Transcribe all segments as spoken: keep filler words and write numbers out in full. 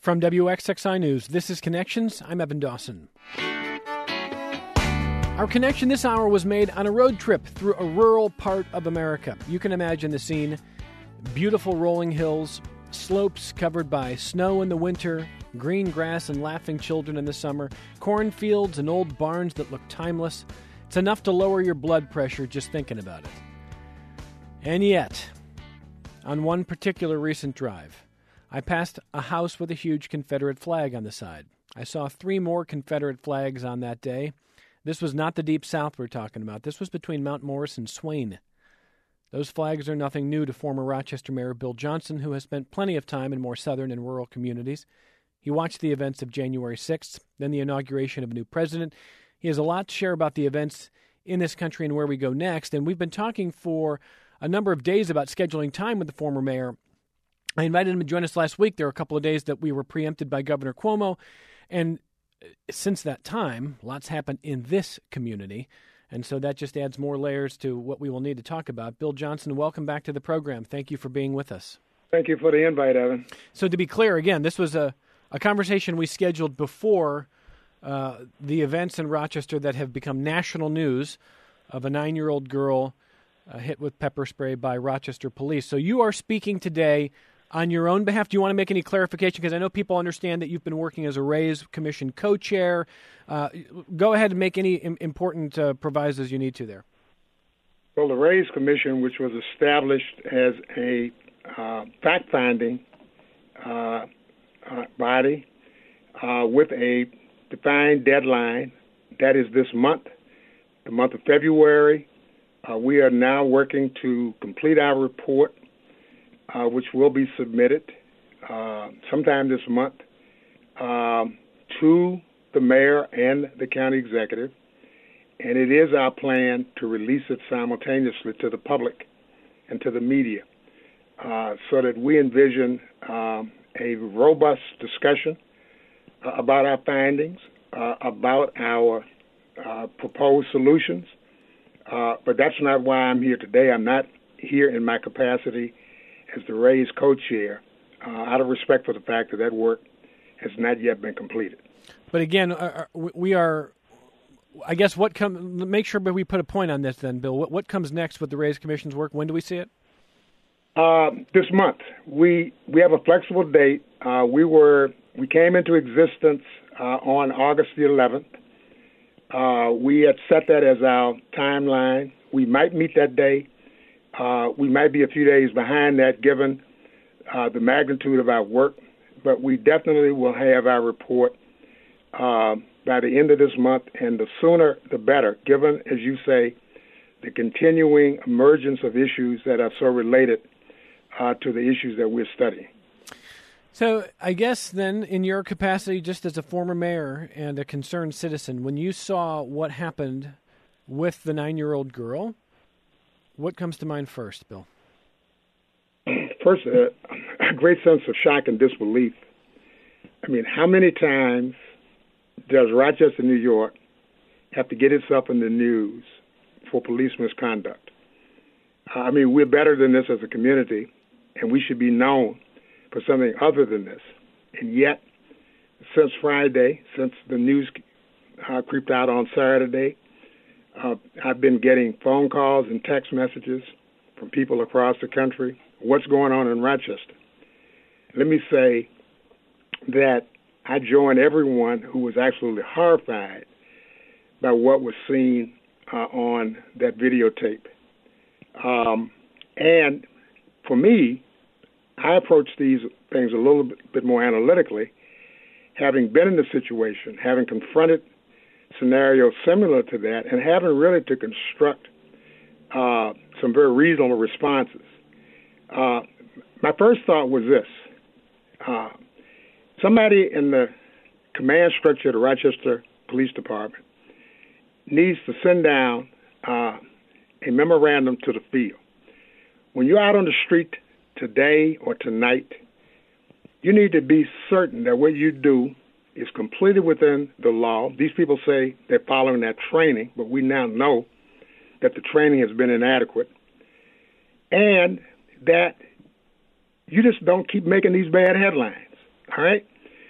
From W X X I News, this is Connections. I'm Evan Dawson. Our connection this hour was made on a road trip through a rural part of America. You can imagine the scene. Beautiful rolling hills, slopes covered by snow in the winter, green grass and laughing children in the summer, cornfields and old barns that look timeless. It's enough to lower your blood pressure just thinking about it. And yet, on one particular recent drive, I passed a house with a huge Confederate flag on the side. I saw three more Confederate flags on that day. This was not the Deep South we're talking about. This was between Mount Morris and Swain. Those flags are nothing new to former Rochester Mayor Bill Johnson, who has spent plenty of time in more southern and rural communities. He watched the events of January sixth, then the inauguration of a new president. He has a lot to share about the events in this country and where we go next. And we've been talking for a number of days about scheduling time with the former mayor. I invited him to join us last week. There were a couple of days that we were preempted by Governor Cuomo. And since that time, lots happened in this community. And so that just adds more layers to what we will need to talk about. Bill Johnson, welcome back to the program. Thank you for being with us. Thank you for the invite, Evan. So to be clear, again, this was a, a conversation we scheduled before uh, the events in Rochester that have become national news of a nine-year-old girl uh, hit with pepper spray by Rochester police. So you are speaking today on your own behalf. Do you want to make any clarification? Because I know people understand that you've been working as a Rays Commission co-chair. Uh, go ahead and make any important uh, provisos you need to there. Well, the Rays Commission, which was established as a uh, fact-finding uh, uh, body uh, with a defined deadline, that is this month, the month of February. Uh, we are now working to complete our report, Uh, which will be submitted uh, sometime this month um, to the mayor and the county executive. And it is our plan to release it simultaneously to the public and to the media uh, so that we envision um, a robust discussion uh, about our findings, uh, about our uh, proposed solutions. Uh, but that's not why I'm here today. I'm not here in my capacity as the Rays co-chair, uh, out of respect for the fact that that work has not yet been completed. But again, uh, we are, I guess, what comes, make sure we put a point on this then, Bill. What, what comes next with the Rays Commission's work? When do we see it? Uh, this month. We we have a flexible date. Uh, we were we came into existence uh, on August the eleventh. Uh, we had set that as our timeline. We might meet that day. Uh, we might be a few days behind that given uh, the magnitude of our work, but we definitely will have our report uh, by the end of this month, and the sooner the better, given, as you say, the continuing emergence of issues that are so related uh, to the issues that we're studying. So I guess then, in your capacity just as a former mayor and a concerned citizen, when you saw what happened with the nine-year-old girl, what comes to mind first, Bill? First, uh, a great sense of shock and disbelief. I mean, how many times does Rochester, New York, have to get itself in the news for police misconduct? I mean, we're better than this as a community, and we should be known for something other than this. And yet, since Friday, since the news uh, creeped out on Saturday, Uh, I've been getting phone calls and text messages from people across the country. What's going on in Rochester? Let me say that I join everyone who was absolutely horrified by what was seen uh, on that videotape. Um, and for me, I approach these things a little bit more analytically, having been in the situation, having confronted scenario similar to that, and having really to construct uh, some very reasonable responses. Uh, my first thought was this. Uh, somebody in the command structure of the Rochester Police Department needs to send down uh, a memorandum to the field. When you're out on the street today or tonight, you need to be certain that what you do is completely within the law. These people say they're following that training, but we now know that the training has been inadequate, and that you just don't keep making these bad headlines, all right?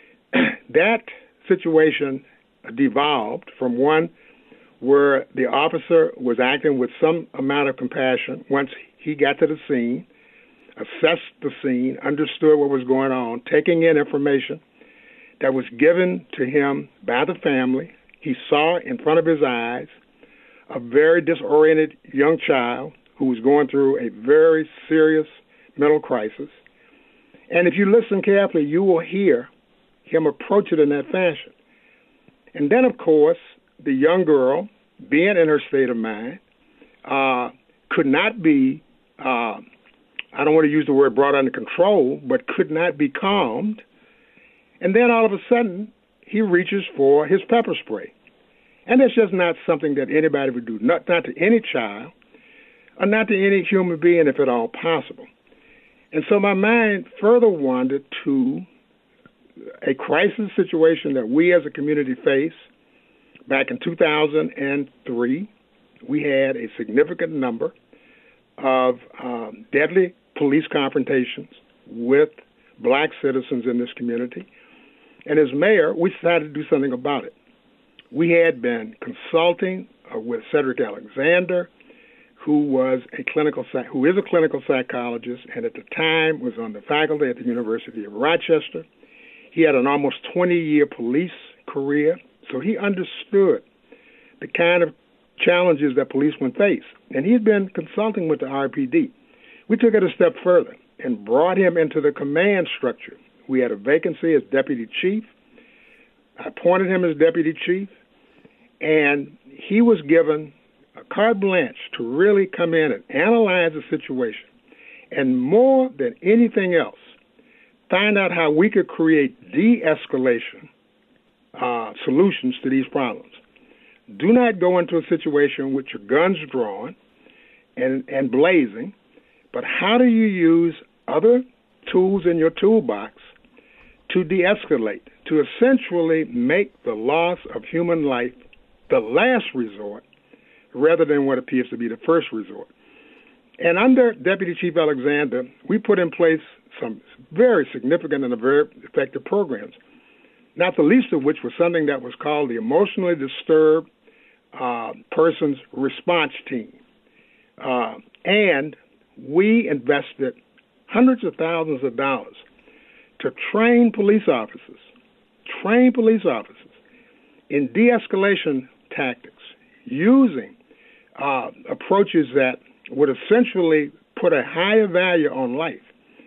that situation devolved from one where the officer was acting with some amount of compassion once he got to the scene, assessed the scene, understood what was going on, taking in information that was given to him by the family. He saw in front of his eyes a very disoriented young child who was going through a very serious mental crisis. And if you listen carefully, you will hear him approach it in that fashion. And then, of course, the young girl, being in her state of mind, uh, could not be, uh, I don't want to use the word brought under control, but could not be calmed. And then all of a sudden, he reaches for his pepper spray. And that's just not something that anybody would do, not, not to any child, or not to any human being if at all possible. And so my mind further wandered to a crisis situation that we as a community faced. Back in two thousand three, we had a significant number of um, deadly police confrontations with black citizens in this community. And as mayor, we decided to do something about it. We had been consulting uh, with Cedric Alexander, who was a clinical who is a clinical psychologist, and at the time was on the faculty at the University of Rochester. He had an almost twenty-year police career, so he understood the kind of challenges that policemen face. And he'd been consulting with the R P D. We took it a step further and brought him into the command structure. We had a vacancy as deputy chief. I appointed him as deputy chief, and he was given a carte blanche to really come in and analyze the situation, and more than anything else, find out how we could create de-escalation uh, solutions to these problems. Do not go into a situation with your guns drawn and, and blazing, but how do you use other tools in your toolbox to de-escalate, to essentially make the loss of human life the last resort rather than what appears to be the first resort. And under Deputy Chief Alexander, we put in place some very significant and very effective programs, not the least of which was something that was called the Emotionally Disturbed uh, Persons Response Team. Uh, and we invested hundreds of thousands of dollars to train police officers, train police officers in de-escalation tactics using uh, approaches that would essentially put a higher value on life.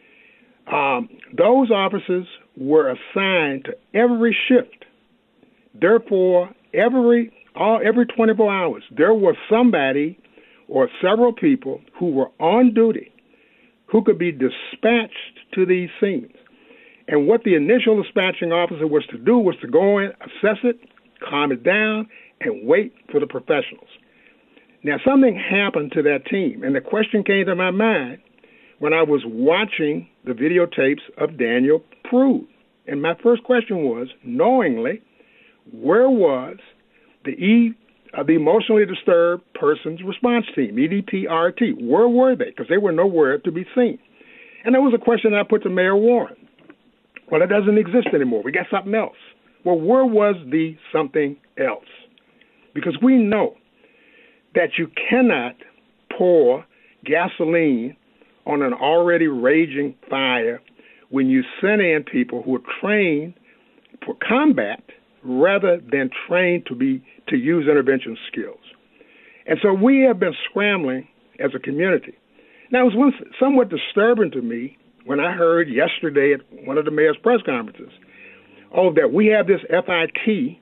Um, those officers were assigned to every shift. Therefore, every all every twenty-four hours, there was somebody or several people who were on duty who could be dispatched to these scenes. And what the initial dispatching officer was to do was to go in, assess it, calm it down, and wait for the professionals. Now, something happened to that team, and the question came to my mind when I was watching the videotapes of Daniel Prude. And my first question was, knowingly, where was the E, uh, the Emotionally Disturbed Persons Response Team, E D P R T? Where were they? Because they were nowhere to be seen. And that was a question I put to Mayor Warren. Well, it doesn't exist anymore. We got something else. Well, where was the something else? Because we know that you cannot pour gasoline on an already raging fire when you send in people who are trained for combat rather than trained to be to use intervention skills. And so we have been scrambling as a community. Now, it was somewhat disturbing to me when I heard yesterday at one of the mayor's press conferences, oh, that we have this F I T,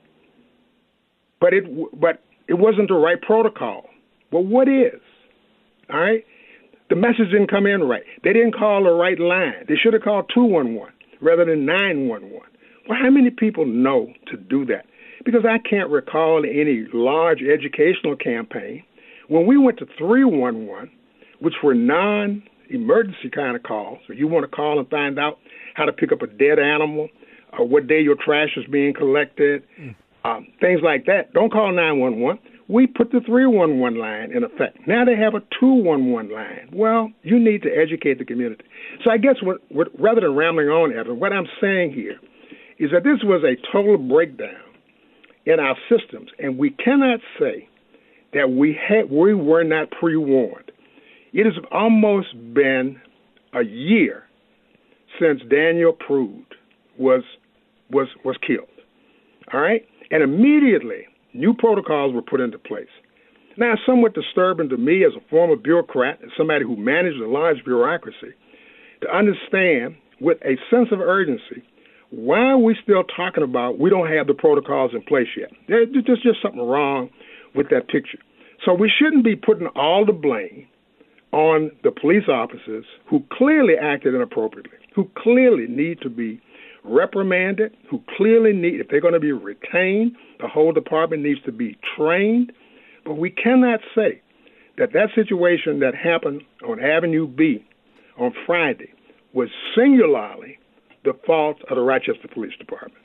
but it but it wasn't the right protocol. Well, what is? All right? The message didn't come in right. They didn't call the right line. They should have called two one one rather than nine one one. Well, how many people know to do that? Because I can't recall any large educational campaign. When we went to three one one, which were non-emergency kind of calls, so you want to call and find out how to pick up a dead animal, or what day your trash is being collected, mm. um, things like that. Don't call nine one one. We put the three one one line in effect. Now they have a two one one line. Well, you need to educate the community. So I guess what, what, rather than rambling on, Evan, what I'm saying here is that this was a total breakdown in our systems, and we cannot say that we had we were not pre-warned. It has almost been a year since Daniel Prude was was was killed. All right, and immediately new protocols were put into place. Now, it's somewhat disturbing to me as a former bureaucrat and somebody who managed a large bureaucracy to understand with a sense of urgency why are we still talking about we don't have the protocols in place yet. There's just, just something wrong with that picture. So we shouldn't be putting all the blame on the police officers who clearly acted inappropriately, who clearly need to be reprimanded, who clearly need, if they're going to be retained, the whole department needs to be trained. But we cannot say that that situation that happened on Avenue B on Friday was singularly the fault of the Rochester Police Department.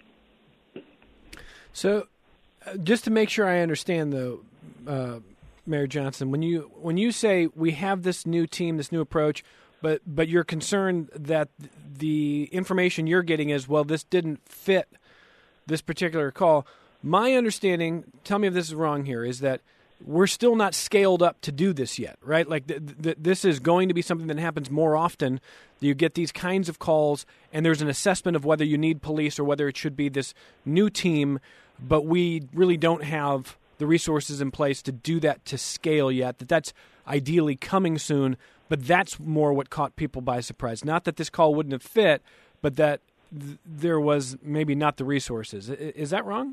So, uh, just to make sure I understand, though, uh, Mayor Johnson, when you when you say we have this new team, this new approach, but but you're concerned that the information you're getting is, well, this didn't fit this particular call. My understanding, tell me if this is wrong here, is that we're still not scaled up to do this yet, right? Like th- th- this is going to be something that happens more often. You get these kinds of calls, and there's an assessment of whether you need police or whether it should be this new team, but we really don't have the resources in place to do that to scale yet. That that's ideally coming soon, but that's more what caught people by surprise. Not that this call wouldn't have fit, but that th- there was maybe not the resources. I- is that wrong?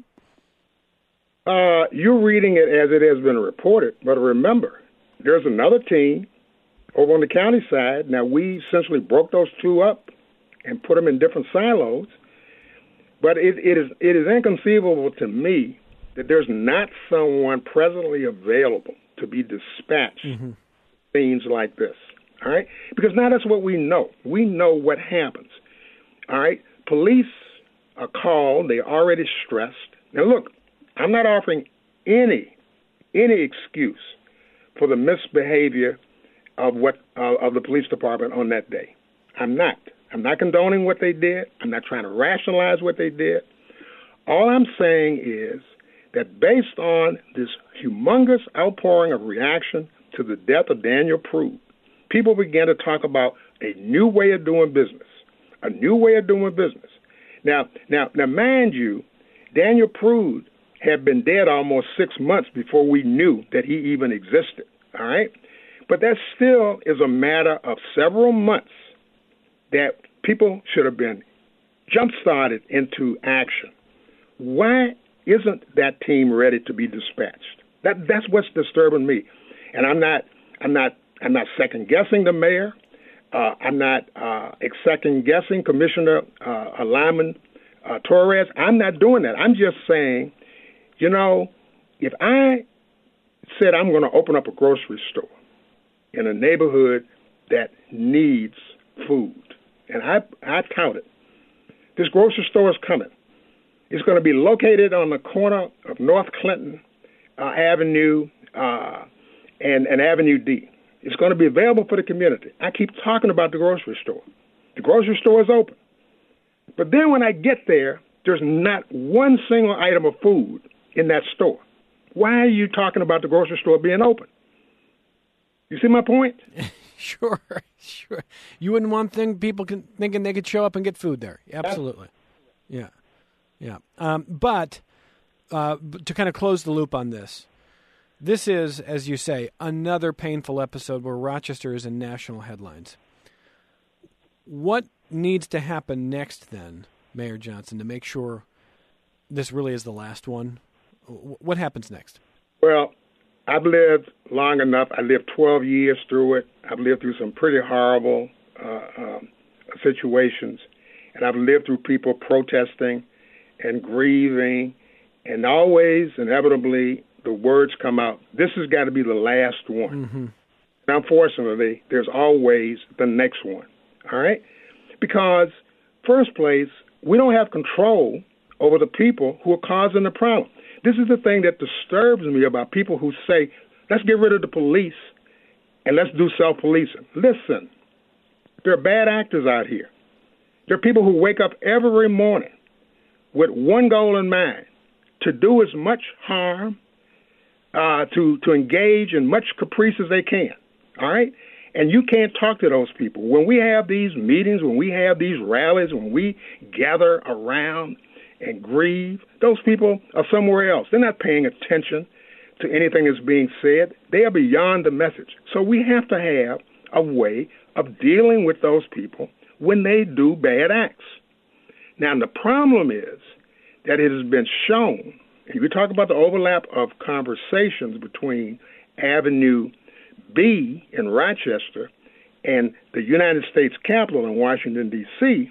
Uh, you're reading it as it has been reported, but remember, there's another team over on the county side. Now, we essentially broke those two up and put them in different silos, but it, it is it is inconceivable to me that there's not someone presently available to be dispatched mm-hmm. things like this, all right? Because now that's what we know. We know what happens, all right? Police are called. They're already stressed. Now, look, I'm not offering any any excuse for the misbehavior of what uh, of the police department on that day. I'm not. I'm not condoning what they did. I'm not trying to rationalize what they did. All I'm saying is that based on this humongous outpouring of reaction to the death of Daniel Prude, people began to talk about a new way of doing business, a new way of doing business. Now, now, now, mind you, Daniel Prude had been dead almost six months before we knew that he even existed, all right? But that still is a matter of several months that people should have been jump-started into action. Why isn't that team ready to be dispatched? That that's what's disturbing me. And I'm not I'm not I'm not second-guessing the mayor. Uh, I'm not uh, second-guessing Commissioner uh, Lyman uh, Torres. I'm not doing that. I'm just saying, you know, if I said I'm going to open up a grocery store in a neighborhood that needs food, and I, I tout it, this grocery store is coming. It's going to be located on the corner of North Clinton uh, Avenue uh, and, and Avenue D. It's going to be available for the community. I keep talking about the grocery store. The grocery store is open. But then when I get there, there's not one single item of food in that store. Why are you talking about the grocery store being open? You see my point? Sure, sure. You wouldn't want thing people can, thinking they could show up and get food there. Absolutely. Yeah, yeah. Um, but uh, to kind of close the loop on this, this is, as you say, another painful episode where Rochester is in national headlines. What needs to happen next then, Mayor Johnson, to make sure this really is the last one? What happens next? Well, I've lived long enough. I lived twelve years through it. I've lived through some pretty horrible uh, um, situations, and I've lived through people protesting and grieving, and always, inevitably, the words come out, this has got to be the last one. Mm-hmm. And unfortunately, there's always the next one, all right? Because, first place, we don't have control over the people who are causing the problem. This is the thing that disturbs me about people who say, let's get rid of the police and let's do self-policing. Listen, there are bad actors out here. There are people who wake up every morning with one goal in mind, to do as much harm, uh, to, to engage in much caprice as they can, all right? And you can't talk to those people. When we have these meetings, when we have these rallies, when we gather around and grieve, those people are somewhere else. They're not paying attention to anything that's being said. They are beyond the message. So we have to have a way of dealing with those people when they do bad acts. Now, the problem is that it has been shown, if you talk about the overlap of conversations between Avenue B in Rochester and the United States Capitol in Washington, D C,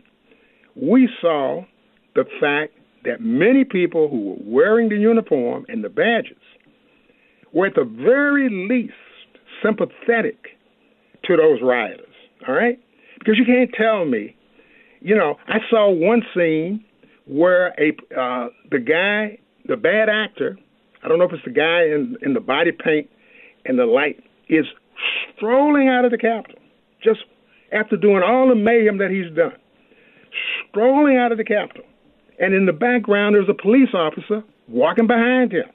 we saw the fact that many people who were wearing the uniform and the badges were at the very least sympathetic to those rioters, all right? Because you can't tell me, you know, I saw one scene where a uh, the guy, the bad actor, I don't know if it's the guy in, in the body paint and the light, is strolling out of the Capitol, just after doing all the mayhem that he's done, strolling out of the Capitol. And in the background, there's a police officer walking behind him,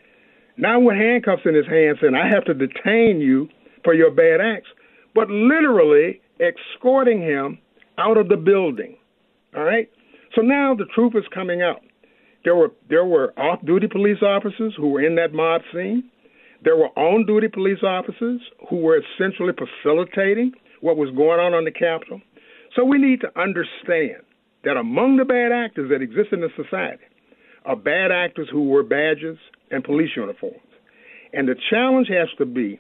not with handcuffs in his hand saying, I have to detain you for your bad acts, but literally escorting him out of the building, all right? So now the truth is coming out. There were there were off-duty police officers who were in that mob scene. There were on-duty police officers who were essentially facilitating what was going on on the Capitol. So we need to understand that among the bad actors that exist in the society are bad actors who wear badges and police uniforms. And the challenge has to be,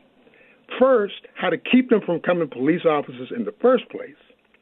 first, how to keep them from becoming police officers in the first place.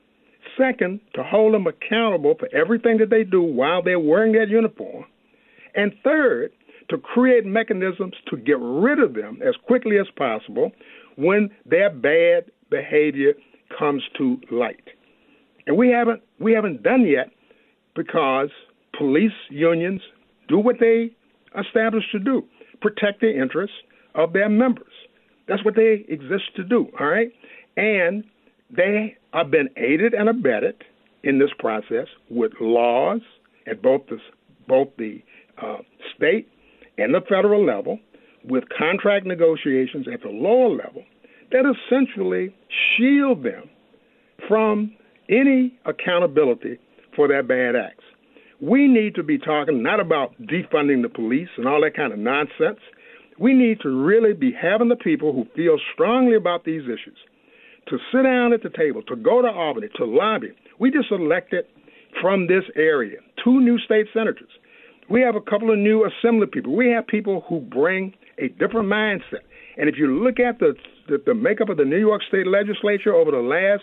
Second, to hold them accountable for everything that they do while they're wearing that uniform. And third, to create mechanisms to get rid of them as quickly as possible when their bad behavior comes to light. And we haven't we haven't done yet because police unions do what they established to do, protect the interests of their members. That's what they exist to do, all right? And they have been aided and abetted in this process with laws at both the, both the uh, state and the federal level, with contract negotiations at the lower level that essentially shield them from any accountability for their bad acts. We need to be talking not about defunding the police and all that kind of nonsense. We need to really be having the people who feel strongly about these issues to sit down at the table, to go to Albany, to lobby. We just elected from this area two new state senators. We have a couple of new assembly people. We have people who bring a different mindset. And if you look at the the, the makeup of the New York State legislature over the last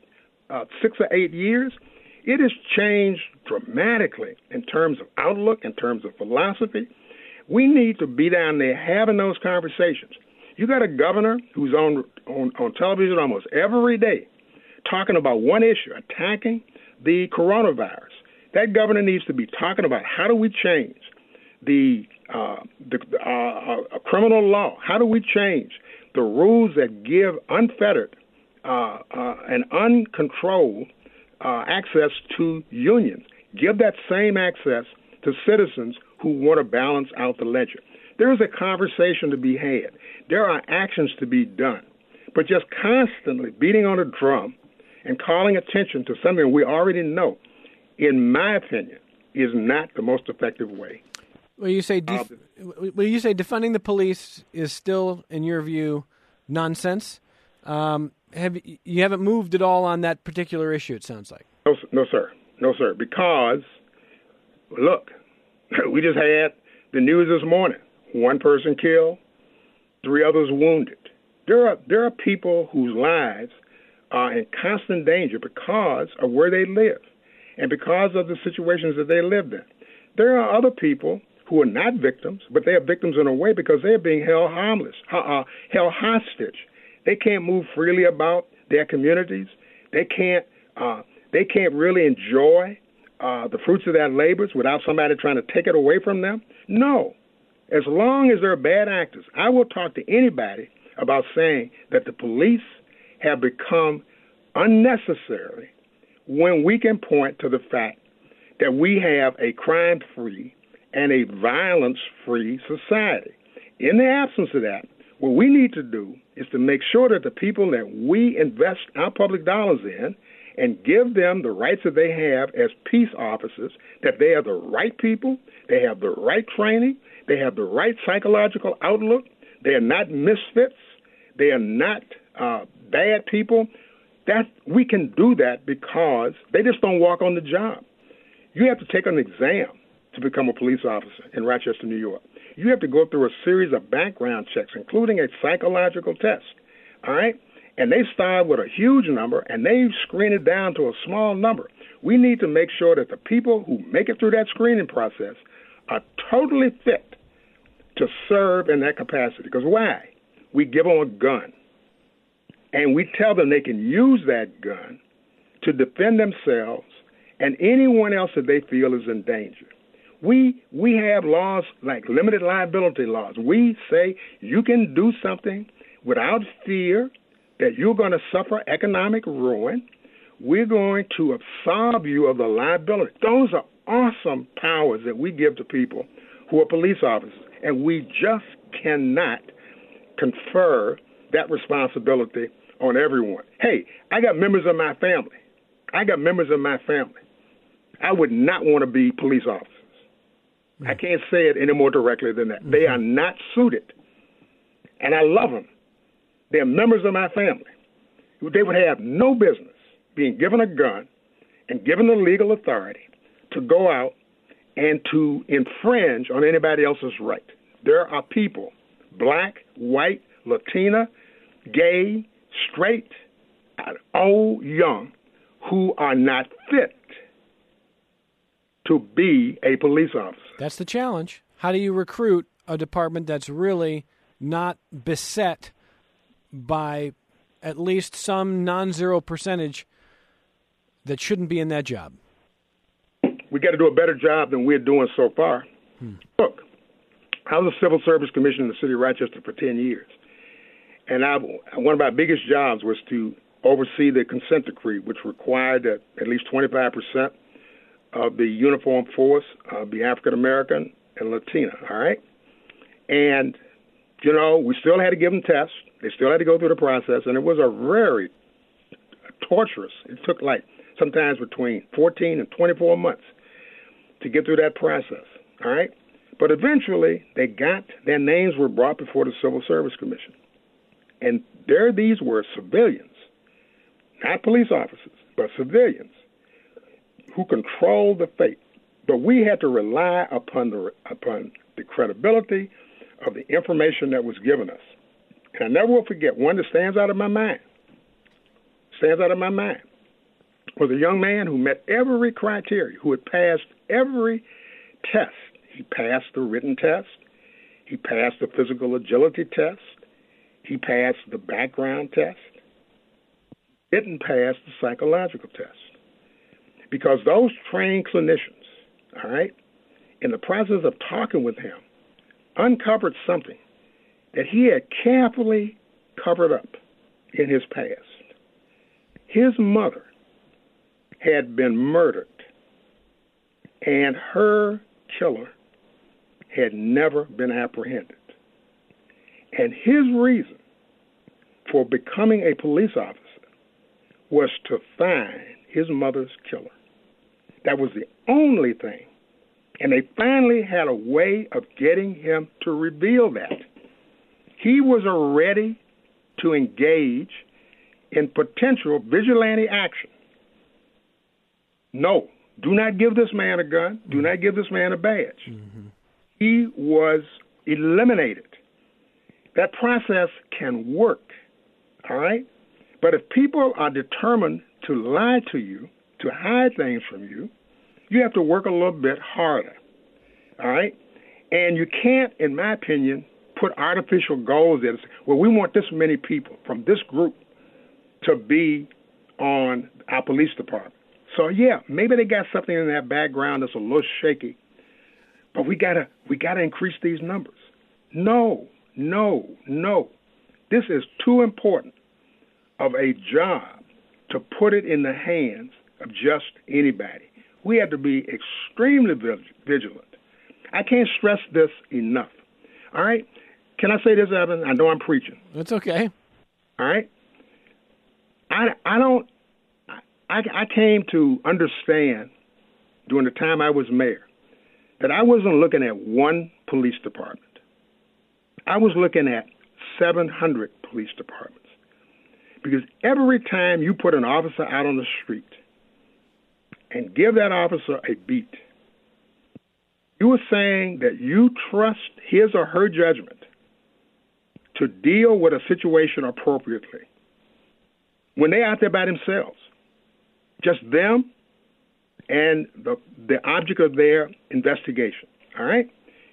uh, six or eight years, it has changed dramatically in terms of outlook, in terms of philosophy. We need to be down there having those conversations. You got a governor who's on, on, on television almost every day talking about one issue, attacking the coronavirus. That governor needs to be talking about how do we change the, uh, the uh, uh, criminal law? How do we change the rules that give unfettered uh, uh, and uncontrolled uh, access to unions? Give that same access to citizens who want to balance out the ledger. There is a conversation to be had. There are actions to be done. But just constantly beating on a drum and calling attention to something we already know, in my opinion, is not the most effective way. Well, you say def- uh, well, you say defunding the police is still, in your view, nonsense. Um, have you haven't moved at all on that particular issue? It sounds like. No, no, sir, no, sir. Because look, we just had the news this morning: one person killed, three others wounded. There are there are people whose lives are in constant danger because of where they live and because of the situations that they lived in. There are other people who are not victims, but they are victims in a way because they are being held harmless, uh, held hostage. They can't move freely about their communities. They can't uh, they can't really enjoy uh, the fruits of their labors without somebody trying to take it away from them. No. As long as there are bad actors, I will talk to anybody about saying that the police have become unnecessary when we can point to the fact that we have a crime-free and a violence-free society. In the absence of that, what we need to do is to make sure that the people that we invest our public dollars in and give them the rights that they have as peace officers, that they are the right people, they have the right training, they have the right psychological outlook, they are not misfits, they are not uh, bad people. That we can do that because they just don't walk on the job. You have to take an exam to become a police officer in Rochester, New York. You have to go through a series of background checks, including a psychological test, all right? And they start with a huge number, and they screen it down to a small number. We need to make sure that the people who make it through that screening process are totally fit to serve in that capacity. Because why? We give them a gun, and we tell them they can use that gun to defend themselves and anyone else that they feel is in danger. We we have laws like limited liability laws. We say you can do something without fear that you're going to suffer economic ruin. We're going to absolve you of the liability. Those are awesome powers that we give to people who are police officers, and we just cannot confer that responsibility on everyone. Hey, I got members of my family. I got members of my family. I would not want to be police officers. I can't say it any more directly than that. Mm-hmm. They are not suited, and I love them. They're members of my family. They would have no business being given a gun and given the legal authority to go out and to infringe on anybody else's right. There are people, black, white, Latina, gay, straight, old, young, who are not fit to be a police officer. That's the challenge. How do you recruit a department that's really not beset by at least some non-zero percentage that shouldn't be in that job? We got to do a better job than we're doing so far. Hmm. Look, I was a civil service commissioner in the city of Rochester for ten years. And I, one of my biggest jobs was to oversee the consent decree, which required that at least twenty-five percent of the uniformed force uh, be African-American and Latina, all right? And, you know, we still had to give them tests. They still had to go through the process, and it was a very torturous. It took like sometimes between fourteen and twenty-four months to get through that process, all right? But eventually, they got, their names were brought before the Civil Service Commission. And there these were civilians, not police officers, but civilians, who controlled the fate. But we had to rely upon the upon the credibility of the information that was given us. And I never will forget, one that stands out of my mind, stands out of my mind, was a young man who met every criteria, who had passed every test. He passed the written test. He passed the physical agility test. He passed the background test. Didn't pass the psychological test. Because those trained clinicians, all right, in the process of talking with him, uncovered something that he had carefully covered up in his past. His mother had been murdered, and her killer had never been apprehended. And his reason for becoming a police officer was to find his mother's killer. That was the only thing. And they finally had a way of getting him to reveal that. He was ready to engage in potential vigilante action. No, do not give this man a gun. Do not give this man a badge. Mm-hmm. He was eliminated. That process can work, all right? But if people are determined to lie to you, to hide things from you, you have to work a little bit harder, all right? And you can't, in my opinion, put artificial goals in. Well, we want this many people from this group to be on our police department. So, yeah, maybe they got something in that background that's a little shaky, but we gotta we gotta increase these numbers. No, no, no. This is too important of a job to put it in the hands of just anybody. We had to be extremely vigilant. I can't stress this enough. All right? Can I say this, Evan? I know I'm preaching. It's okay. All right? I, I don't, I, I came to understand during the time I was mayor that I wasn't looking at one police department. I was looking at seven hundred police departments. Because every time you put an officer out on the street and give that officer a beat, you are saying that you trust his or her judgment to deal with a situation appropriately when they're out there by themselves, just them and the, the object of their investigation, all right?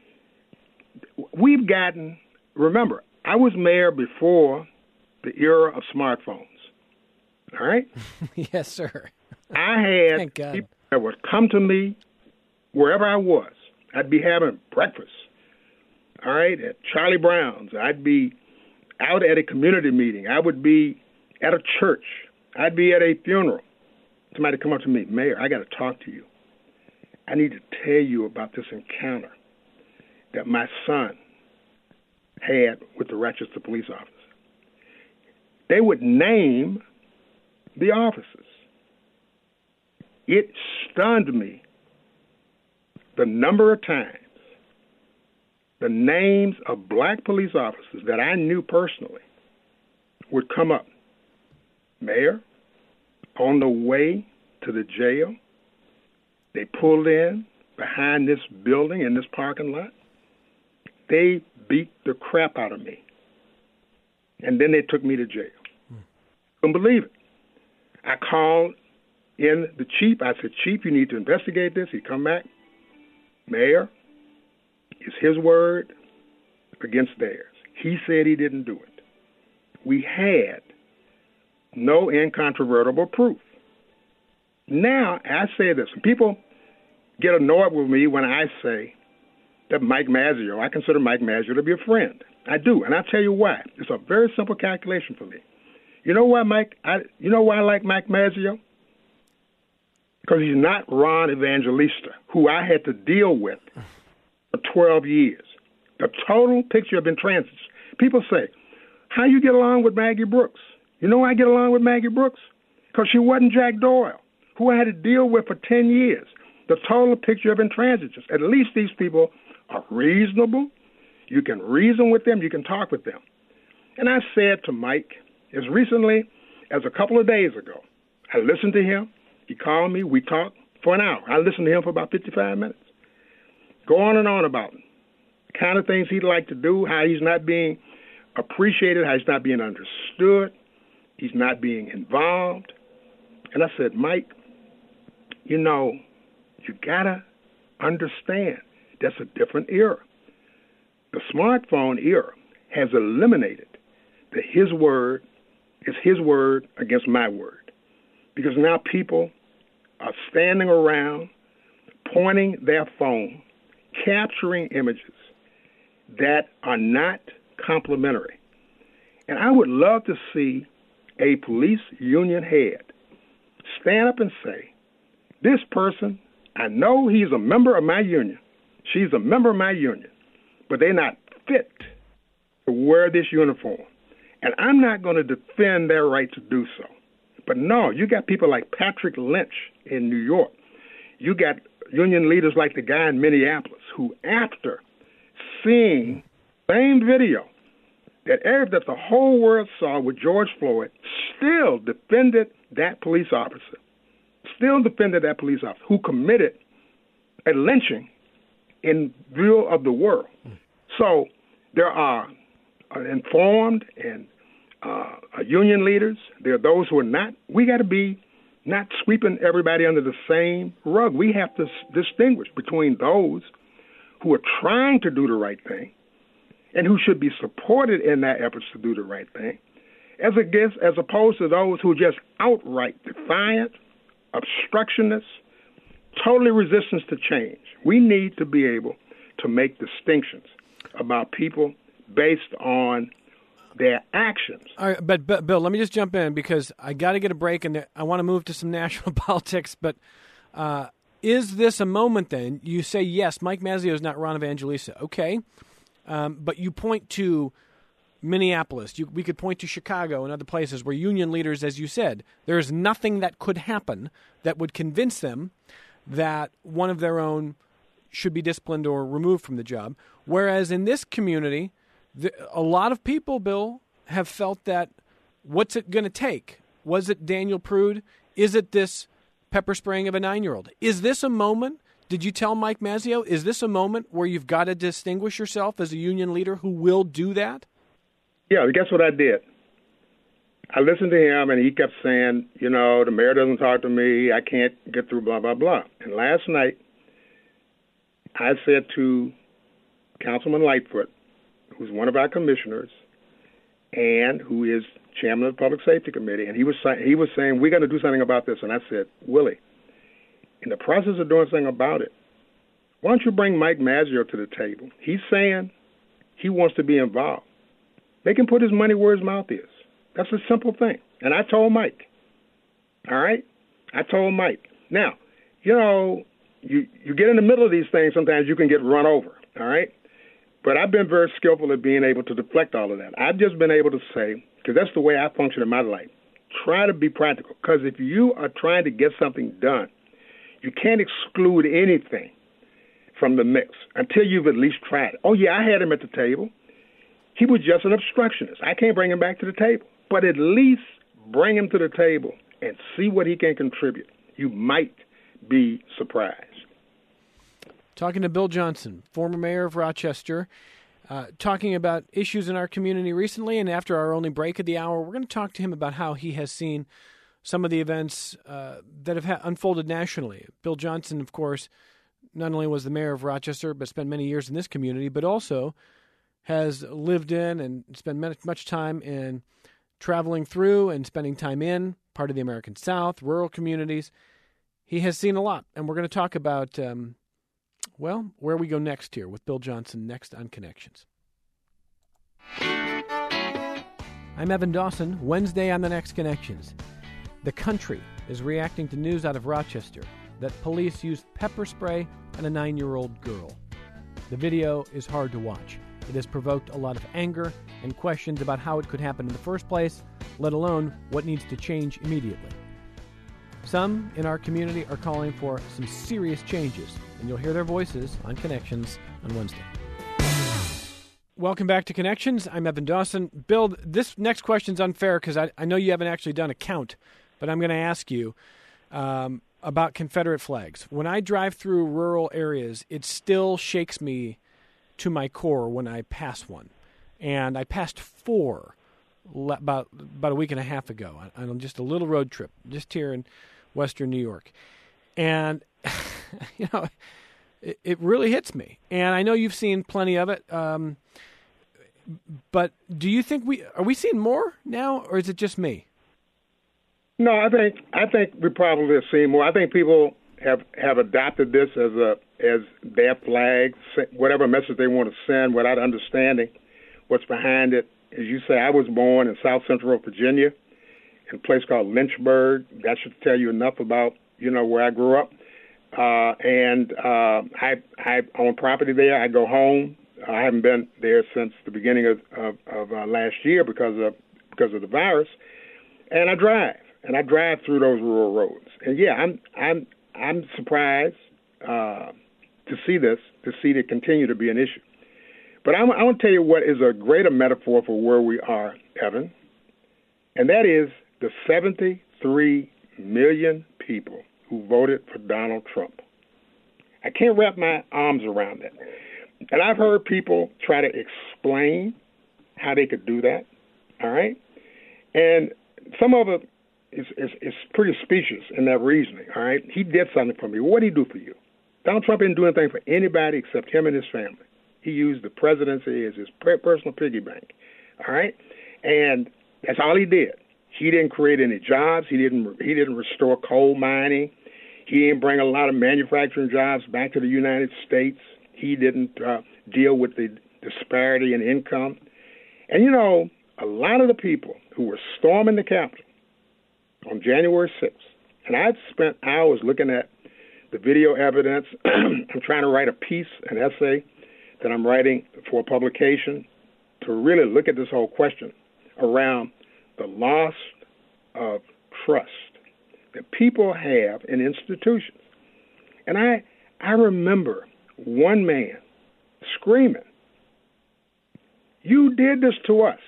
We've gotten, remember, I was mayor before the era of smartphones, all right? Yes, sir. I had people that would come to me wherever I was. I'd be having breakfast, all right, at Charlie Brown's. I'd be out at a community meeting. I would be at a church. I'd be at a funeral. Somebody come up to me, Mayor, I got to talk to you. I need to tell you about this encounter that my son had with the Rochester police officer. They would name the officers. It stunned me the number of times the names of black police officers that I knew personally would come up. Mayor, on the way to the jail, they pulled in behind this building in this parking lot. They beat the crap out of me. And then they took me to jail. Hmm. Couldn't believe it. I called in the chief. I said, Chief, you need to investigate this. He come back. Mayor, it's his word against theirs. He said he didn't do it. We had no incontrovertible proof. Now, I say this, and people get annoyed with me when I say that Mike Maggio, I consider Mike Maggio to be a friend. I do, and I'll tell you why. It's a very simple calculation for me. You know why, Mike? I, you know why I like Mike Maggio? Because he's not Ron Evangelista, who I had to deal with for twelve years. The total picture of intransigence. People say, how you get along with Maggie Brooks? You know why I get along with Maggie Brooks? Because she wasn't Jack Doyle, who I had to deal with for ten years. The total picture of intransigence. At least these people are reasonable. You can reason with them. You can talk with them. And I said to Mike, as recently as a couple of days ago, I listened to him. He called me. We talked for an hour. I listened to him for about fifty-five minutes. Go on and on about him. The kind of things he'd like to do, how he's not being appreciated, how he's not being understood, he's not being involved. And I said, Mike, you know, you got to understand that's a different era. The smartphone era has eliminated that his word is his word against my word. Because now people are standing around, pointing their phone, capturing images that are not complimentary. And I would love to see a police union head stand up and say, this person, I know he's a member of my union. She's a member of my union, but they're not fit to wear this uniform. And I'm not going to defend their right to do so. But no, you got people like Patrick Lynch in New York. You got union leaders like the guy in Minneapolis who, after seeing the same video that, that the whole world saw with George Floyd, still defended that police officer, still defended that police officer who committed a lynching in view of the world. So there are informed and uh, union leaders. There are those who are not. We got to be not sweeping everybody under the same rug. We have to s- distinguish between those who are trying to do the right thing and who should be supported in their efforts to do the right thing, as against, as opposed to those who are just outright defiant, obstructionists, totally resistant to change. We need to be able to make distinctions about people based on their actions. All right, but, but Bill, let me just jump in because I got to get a break, and I want to move to some national politics. But uh, is this a moment then? You say, yes, Mike Mazzeo is not Ron Evangelista. Okay. Um, but you point to Minneapolis. You, we could point to Chicago and other places where union leaders, as you said, there is nothing that could happen that would convince them that one of their own should be disciplined or removed from the job. Whereas in this community, the, a lot of people, Bill, have felt that what's it going to take? Was it Daniel Prude? Is it this pepper spraying of a nine-year-old? Is this a moment? Did you tell Mike Mazzeo, is this a moment where you've got to distinguish yourself as a union leader who will do that? Yeah, guess what I did? I listened to him, and he kept saying, you know, the mayor doesn't talk to me. I can't get through, blah, blah, blah. And last night, I said to Councilman Lightfoot, who's one of our commissioners and who is chairman of the Public Safety Committee, and he was, he was saying, we're going to do something about this. And I said, Willie, in the process of doing something about it, why don't you bring Mike Mazzeo to the table? He's saying he wants to be involved. Make him put his money where his mouth is. That's a simple thing. And I told Mike. All right? I told Mike. Now, you know, you, you get in the middle of these things, sometimes you can get run over. All right? But I've been very skillful at being able to deflect all of that. I've just been able to say, because that's the way I function in my life, try to be practical. Because if you are trying to get something done, you can't exclude anything from the mix until you've at least tried it. Oh, yeah, I had him at the table. He was just an obstructionist. I can't bring him back to the table. But at least bring him to the table and see what he can contribute. You might be surprised. Talking to Bill Johnson, former mayor of Rochester, uh, talking about issues in our community recently, and after our only break of the hour, we're going to talk to him about how he has seen some of the events uh, that have ha- unfolded nationally. Bill Johnson, of course, not only was the mayor of Rochester, but spent many years in this community, but also has lived in and spent much time in traveling through and spending time in part of the American South, rural communities. He has seen a lot, and we're going to talk about, um, well, where we go next here with Bill Johnson next on Connections. I'm Evan Dawson. Wednesday on the Next Connections. The country is reacting to news out of Rochester that police used pepper spray on a nine-year-old girl. The video is hard to watch. It has provoked a lot of anger and questions about how it could happen in the first place, let alone what needs to change immediately. Some in our community are calling for some serious changes, and you'll hear their voices on Connections on Wednesday. Welcome back to Connections. I'm Evan Dawson. Bill, this next question's unfair because I, I know you haven't actually done a count, but I'm going to ask you um, about Confederate flags. When I drive through rural areas, it still shakes me to my core when I pass one. And I passed four about about a week and a half ago on, on just a little road trip, just here in Western New York. And, you know, it, it really hits me. And I know you've seen plenty of it. Um, but do you think we, are we seeing more now, or is it just me? No, I think I think we probably have seen more. I think people have, have adopted this as a as their flag, whatever message they want to send, without understanding what's behind it. As you say, I was born in South Central Virginia, in a place called Lynchburg. That should tell you enough about, you know, where I grew up. Uh, and uh, I I own property there. I go home. I haven't been there since the beginning of of, of uh, last year because of because of the virus. And I drive, and I drive through those rural roads. And yeah, I'm I'm I'm surprised uh, to see this, to see it continue to be an issue. But I, I want to tell you what is a greater metaphor for where we are, Evan, and that is the seventy-three million people who voted for Donald Trump. I can't wrap my arms around that. And I've heard people try to explain how they could do that, all right? And some of it is, is, is pretty specious in that reasoning, all right? He did something for me. What did he do for you? Donald Trump didn't do anything for anybody except him and his family. He used the presidency as his personal piggy bank, all right? And that's all he did. He didn't create any jobs. He didn't he didn't restore coal mining. He didn't bring a lot of manufacturing jobs back to the United States. He didn't uh, deal with the disparity in income. And, you know, a lot of the people who were storming the Capitol on January sixth, and I've spent hours looking at the video evidence. I'm trying to write a piece, an essay that I'm writing for publication to really look at this whole question around the loss of trust that people have in institutions. And I I remember one man screaming, "You did this to us.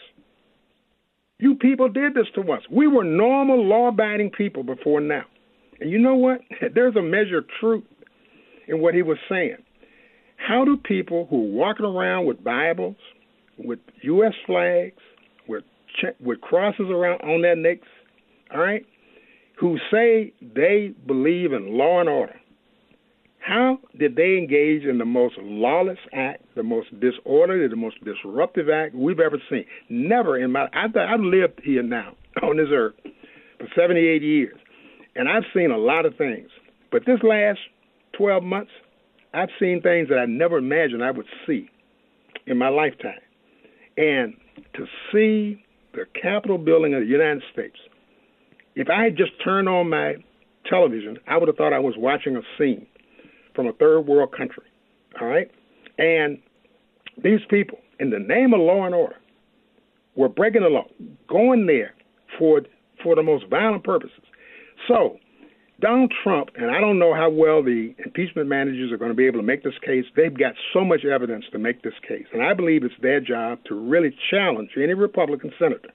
You people did this to us. We were normal, law-abiding people before now." And you know what? There's a measure of truth in what he was saying. How do people who are walking around with Bibles, with U S flags, with ch- with crosses around on their necks, all right, who say they believe in law and order, how did they engage in the most lawless act, the most disorderly, the most disruptive act we've ever seen? Never in my I've, I've lived here now on this earth for seventy-eight years, and I've seen a lot of things. But this last twelve months, I've seen things that I never imagined I would see in my lifetime. And to see the Capitol building of the United States, if I had just turned on my television, I would have thought I was watching a scene from a third world country, all right? And these people, in the name of law and order, were breaking the law, going there for for the most violent purposes. So Donald Trump, and I don't know how well the impeachment managers are going to be able to make this case. They've got so much evidence to make this case. And I believe it's their job to really challenge any Republican senator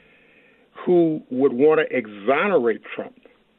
who would want to exonerate Trump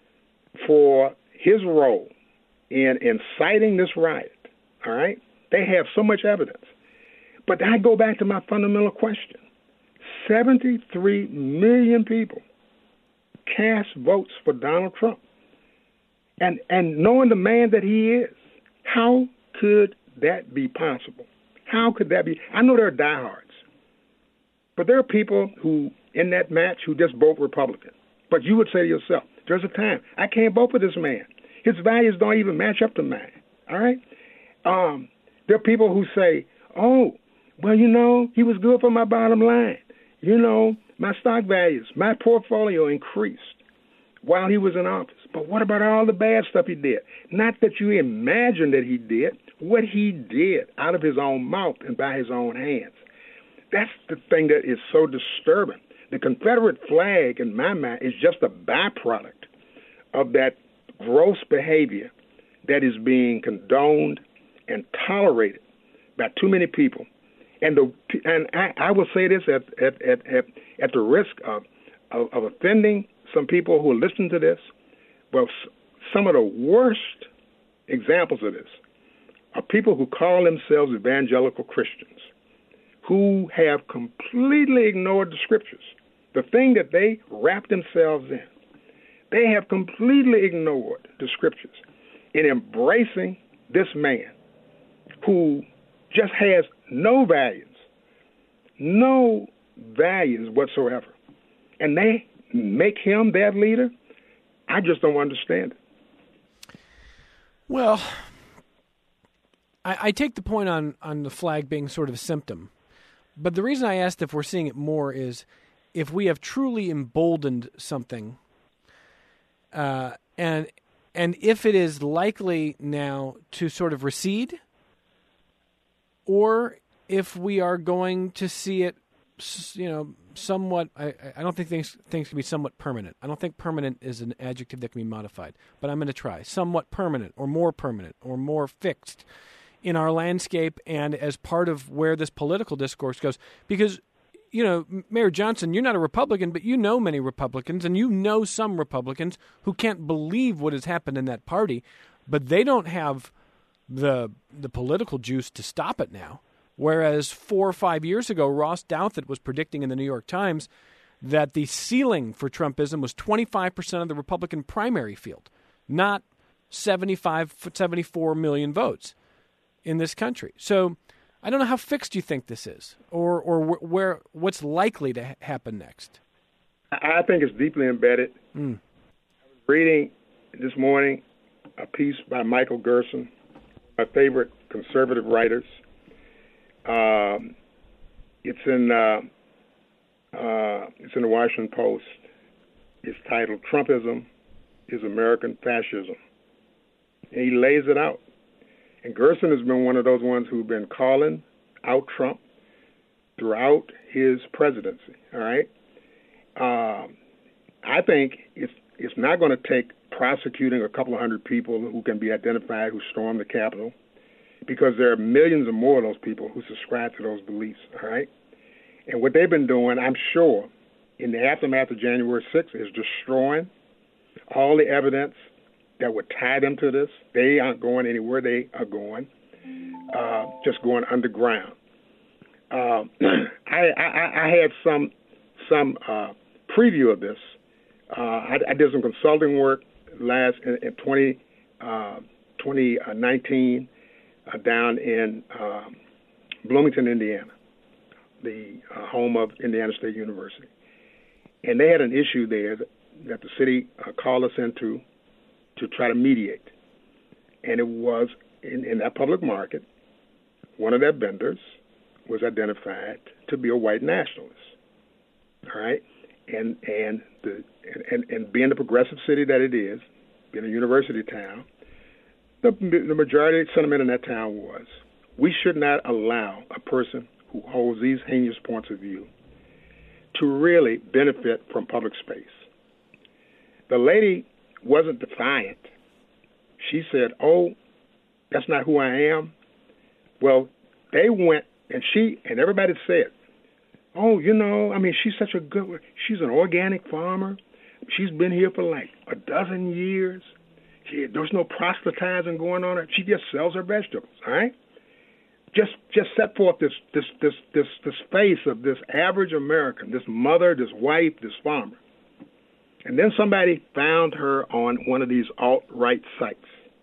for his role in inciting this riot, all right? They have so much evidence. But I go back to my fundamental question. seventy-three million people cast votes for Donald Trump. And and knowing the man that he is, how could that be possible? How could that be? I know there are diehards, but there are people who, in that match, who just vote Republican. But you would say to yourself, there's a time, I can't vote for this man. His values don't even match up to mine, all right? Um, there are people who say, oh, well, you know, he was good for my bottom line. You know, my stock values, my portfolio increased while he was in office. But what about all the bad stuff he did? Not that you imagine that he did, what he did out of his own mouth and by his own hands. That's the thing that is so disturbing. The Confederate flag, in my mind, is just a byproduct of that gross behavior that is being condoned and tolerated by too many people. And the and I, I will say this at at, at, at, at the risk of, of, of offending some people who are listening to this. Well, some of the worst examples of this are people who call themselves evangelical Christians, who have completely ignored the scriptures, the thing that they wrap themselves in. They have completely ignored the scriptures in embracing this man who just has no values, no values whatsoever. And they make him their leader. I just don't understand it. Well, I, I take the point on, on the flag being sort of a symptom. But the reason I asked if we're seeing it more is if we have truly emboldened something, uh, and and if it is likely now to sort of recede, or if we are going to see it, you know, somewhat. I, I don't think things things can be somewhat permanent. I don't think permanent is an adjective that can be modified, but I'm going to try somewhat permanent, or more permanent, or more fixed in our landscape, and as part of where this political discourse goes. Because, you know, Mayor Johnson, you're not a Republican, but you know many Republicans, and you know some Republicans who can't believe what has happened in that party, but they don't have the the political juice to stop it now. Whereas four or five years ago, Ross Douthat was predicting in the New York Times that the ceiling for Trumpism was twenty-five percent of the Republican primary field, not seventy-five, seventy-four million votes in this country. So I don't know how fixed you think this is, or or where what's likely to ha- happen next. I think it's deeply embedded. Mm. I was reading this morning a piece by Michael Gerson, my favorite conservative writers. Um, it's in uh, uh, it's in the Washington Post. It's titled "Trumpism is American Fascism," and he lays it out. And Gerson has been one of those ones who've been calling out Trump throughout his presidency. All right. Um, I think it's it's not going to take prosecuting a couple of hundred people who can be identified who stormed the Capitol, because there are millions or more of those people who subscribe to those beliefs. All right. And what they've been doing, I'm sure, in the aftermath of January sixth, is destroying all the evidence that would tie them to this. They aren't going anywhere. They are going, uh, just going underground. Uh, I, I, I had some some uh, preview of this. Uh, I, I did some consulting work last in, in twenty, uh, twenty nineteen uh, down in um, Bloomington, Indiana, the uh, home of Indiana State University. And they had an issue there that, that the city uh, called us into to try to mediate. And it was in, in that public market, one of their vendors was identified to be a white nationalist. All right? And and the and, and being the progressive city that it is, being a university town, the, the majority sentiment in that town was, we should not allow a person who holds these heinous points of view to really benefit from public space. The lady wasn't defiant. She said, oh, that's not who I am. Well, they went, and she, and everybody said, oh, you know, I mean, she's such a good, she's an organic farmer. She's been here for like a dozen years. She, there's no proselytizing going on. She just sells her vegetables, all right? Just just set forth this this this this this face of this average American, this mother, this wife, this farmer. And then somebody found her on one of these alt-right sites,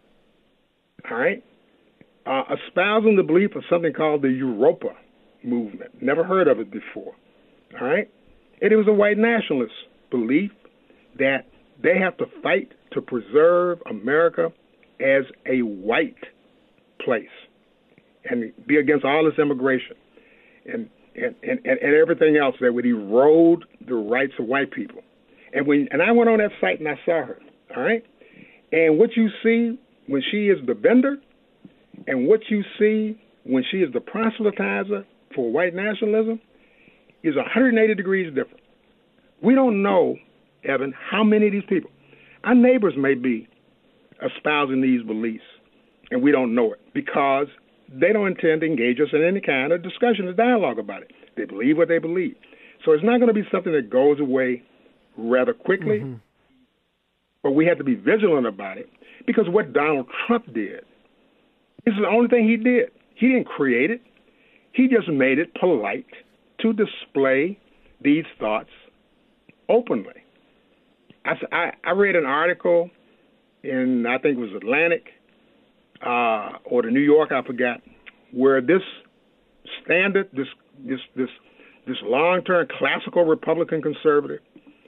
all right, uh, espousing the belief of something called the Europa movement. Never heard of it before, all right? And it was a white nationalist belief that they have to fight to preserve America as a white place and be against all this immigration and, and, and, and everything else that would erode the rights of white people. And when and I went on that site and I saw her, all right? And what you see when she is the vendor and what you see when she is the proselytizer for white nationalism is one hundred eighty degrees different. We don't know, Evan, how many of these people. Our neighbors may be espousing these beliefs, and we don't know it because they don't intend to engage us in any kind of discussion or dialogue about it. They believe what they believe. So it's not going to be something that goes away rather quickly, mm-hmm. but we have to be vigilant about it because what Donald Trump did, this is the only thing he did. He didn't create it. He just made it polite to display these thoughts openly. I, I, I read an article in, I think it was Atlantic uh, or the New York, I forgot, where this standard, this this this this long-term classical Republican conservative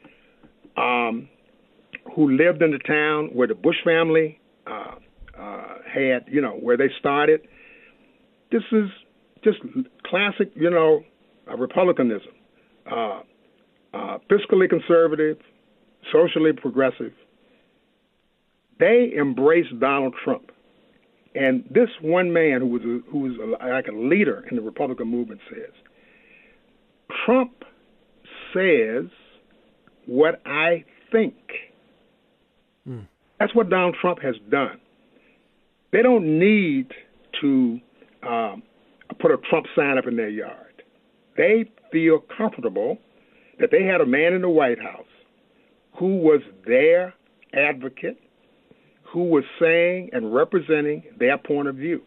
um, who lived in the town where the Bush family uh, uh, had, you know, where they started. This is just classic, you know, uh, Republicanism, uh, uh, fiscally conservative, socially progressive. They embraced Donald Trump. And this one man who was a, who was a, like a leader in the Republican movement says, Trump says what I think. Mm. That's what Donald Trump has done. They don't need to um, put a Trump sign up in their yard. They feel comfortable that they had a man in the White House who was their advocate, who was saying and representing their point of view.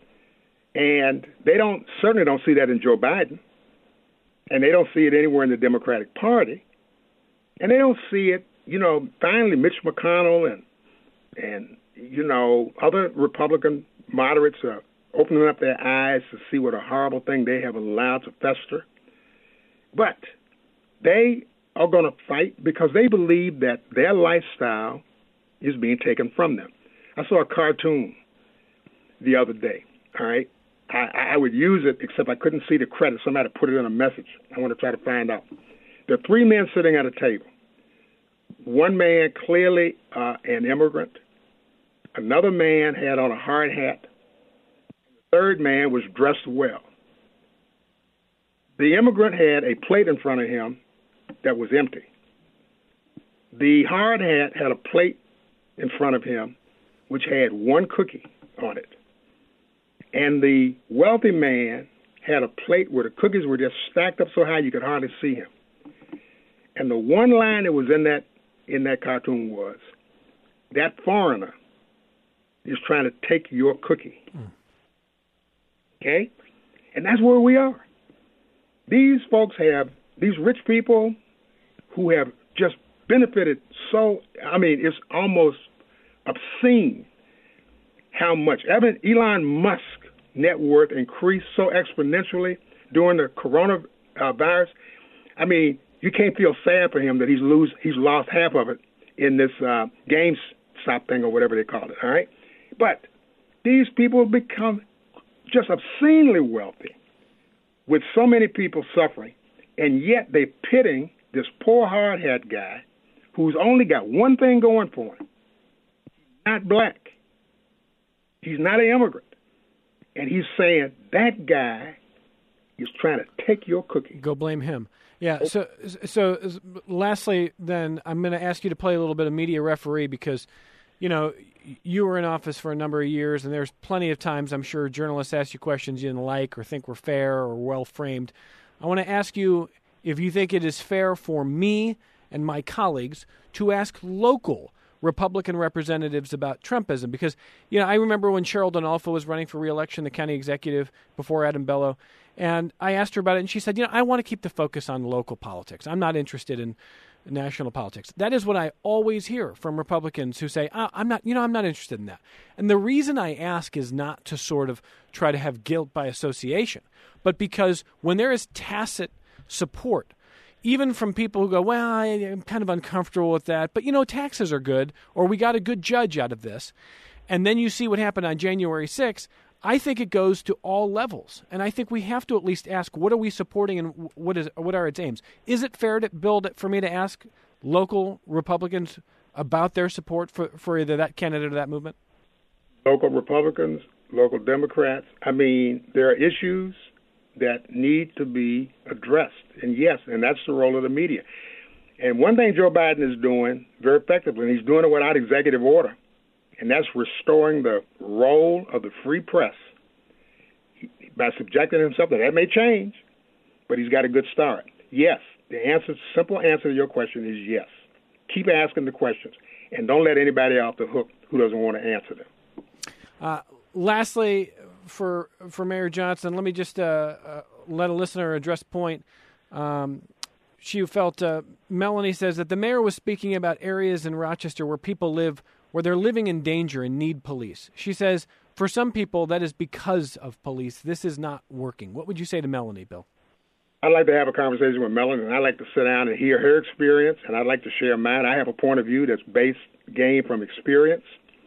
And they don't certainly don't see that in Joe Biden, and they don't see it anywhere in the Democratic Party, and they don't see it, you know, finally Mitch McConnell and, and you know, other Republican moderates are opening up their eyes to see what a horrible thing they have allowed to fester. But they are going to fight because they believe that their lifestyle is being taken from them. I saw a cartoon the other day, all right? I, I would use it, except I couldn't see the credit. Somebody put it in a message. I want to try to find out. There are three men sitting at a table. One man, clearly uh, an immigrant, Another man had on a hard hat. The third man was dressed well. The immigrant had a plate in front of him that was empty. The hard hat had a plate in front of him which had one cookie on it. And the wealthy man had a plate where the cookies were just stacked up so high you could hardly see him. And the one line that was in that in that cartoon was, that foreigner is trying to take your cookie. Mm. Okay? And that's where we are. These folks have, these rich people who have just benefited so, I mean, it's almost obscene how much. Elon Musk net worth increased so exponentially during the coronavirus. I mean, you can't feel sad for him that he's lose he's lost half of it in this uh, GameStop thing or whatever they call it. All right, but these people become just obscenely wealthy with so many people suffering, and yet they're pitting this poor hard hat guy who's only got one thing going for him. He's not black. He's not an immigrant. And he's saying that guy is trying to take your cookie. Go blame him. Yeah. So, so lastly, then I'm going to ask you to play a little bit of media referee because, you know, you were in office for a number of years, and there's plenty of times I'm sure journalists ask you questions you didn't like or think were fair or well framed. I want to ask you if you think it is fair for me and my colleagues to ask local Republican representatives about Trumpism, because, you know, I remember when Cheryl Donalfo was running for re-election, the county executive before Adam Bello, and I asked her about it, and she said, you know, I want to keep the focus on local politics. I'm not interested in national politics. That is what I always hear from Republicans who say, oh, I'm not, you know, I'm not interested in that. And the reason I ask is not to sort of try to have guilt by association, but because when there is tacit support, even from people who go, well, I, I'm kind of uncomfortable with that, but, you know, taxes are good, or we got a good judge out of this. And then you see what happened on January sixth. I think it goes to all levels. And I think we have to at least ask, what are we supporting and what is what are its aims? Is it fair to build for me to ask local Republicans about their support for, for either that candidate or that movement? Local Republicans, local Democrats. I mean, there are issues that need to be addressed. And yes, and that's the role of the media. And one thing Joe Biden is doing very effectively, and he's doing it without executive order, and that's restoring the role of the free press by subjecting himself to that. May change, but he's got a good start. Yes, the answer, simple answer to your question is yes. Keep asking the questions, and don't let anybody off the hook who doesn't want to answer them. Uh, lastly, for for Mayor Johnson, let me just uh, uh, let a listener address a point. Um, she felt, uh, Melanie says that the mayor was speaking about areas in Rochester where people live, where they're living in danger and need police. She says, for some people, that is because of police. This is not working. What would you say to Melanie, Bill? I'd like to have a conversation with Melanie, and I'd like to sit down and hear her experience, and I'd like to share mine. I have a point of view that's based, gained from experience.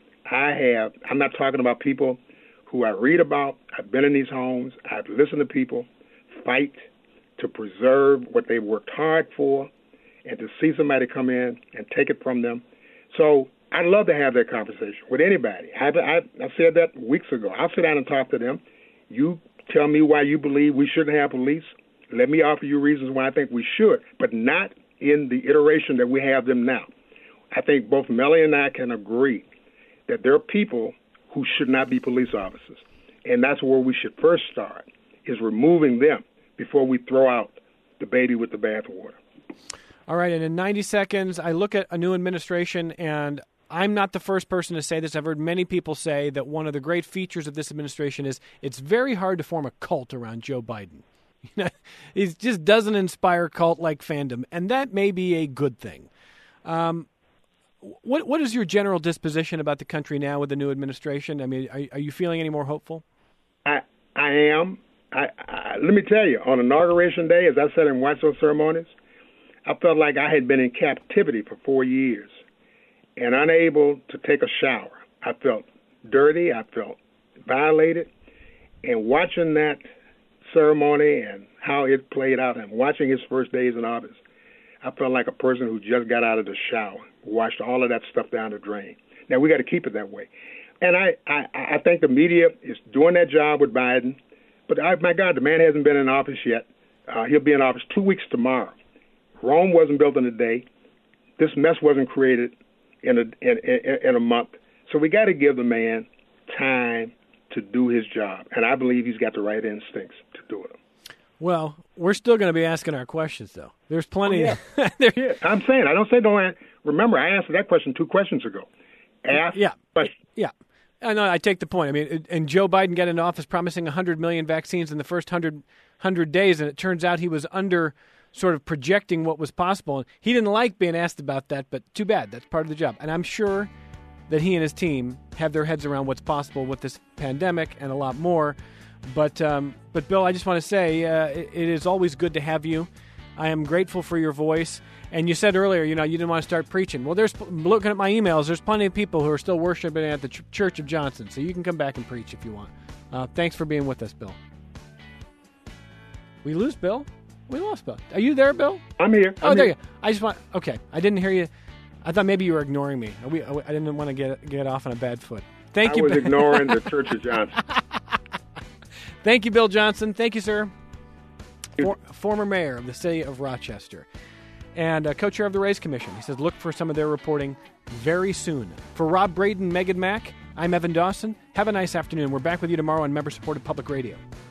I have, I'm not talking about people who I read about. I've been in these homes. I've listened to people fight to preserve what they've worked hard for, and to see somebody come in and take it from them. So I'd love to have that conversation with anybody. I, I, I said that weeks ago. I'll sit down and talk to them. You tell me why you believe we shouldn't have police. Let me offer you reasons why I think we should, but not in the iteration that we have them now. I think both Melanie and I can agree that there are people who should not be police officers. And that's where we should first start, is removing them before we throw out the baby with the bathwater. All right, and in ninety seconds, I look at a new administration, and I'm not the first person to say this. I've heard many people say that one of the great features of this administration is it's very hard to form a cult around Joe Biden. You know, he just doesn't inspire cult-like fandom, and that may be a good thing. Um, what what is your general disposition about the country now with the new administration? I mean, are, are you feeling any more hopeful? I I am. I, I, let me tell you, on Inauguration Day, as I said and watched those ceremonies, I felt like I had been in captivity for four years and unable to take a shower. I felt dirty. I felt violated. And watching that ceremony and how it played out and watching his first days in office, I felt like a person who just got out of the shower, washed all of that stuff down the drain. Now, we got to keep it that way. and I, I, I think the media is doing that job with Biden. But, I, my God, the man hasn't been in office yet. Uh, he'll be in office two weeks tomorrow. Rome wasn't built in a day. This mess wasn't created in a, in, in, in a month. So we got to give the man time to do his job. And I believe he's got the right instincts to do it. Well, we're still going to be asking our questions, though. There's plenty. Oh, yeah. there, yeah. I'm saying, I don't say don't answer. Remember, I answered that question two questions ago. Ask yeah. questions. Yeah. I know. I take the point. I mean, and Joe Biden got into office promising one hundred million vaccines in the first one hundred, one hundred days, and it turns out he was under sort of projecting what was possible. He didn't like being asked about that, but too bad. That's part of the job. And I'm sure that he and his team have their heads around what's possible with this pandemic and a lot more. But, um, but Bill, I just want to say uh, it, it is always good to have you. I am grateful for your voice. And you said earlier, you know, you didn't want to start preaching. Well, there's looking at my emails, there's plenty of people who are still worshiping at the Ch- Church of Johnson, so you can come back and preach if you want. Uh, thanks for being with us, Bill. We lose Bill? We lost Bill. Are you there, Bill? I'm here. Oh, I'm there here. you are. I just want, okay, I didn't hear you. I thought maybe you were ignoring me. We, I didn't want to get get off on a bad foot. Thank I you. I was ignoring the Church of Johnson. Thank you, Bill Johnson. Thank you, sir. For, former mayor of the city of Rochester. And uh, co-chair of the Race Commission. He says, look for some of their reporting very soon. For Rob Braden, Megan Mack, I'm Evan Dawson. Have a nice afternoon. We're back with you tomorrow on member-supported public radio.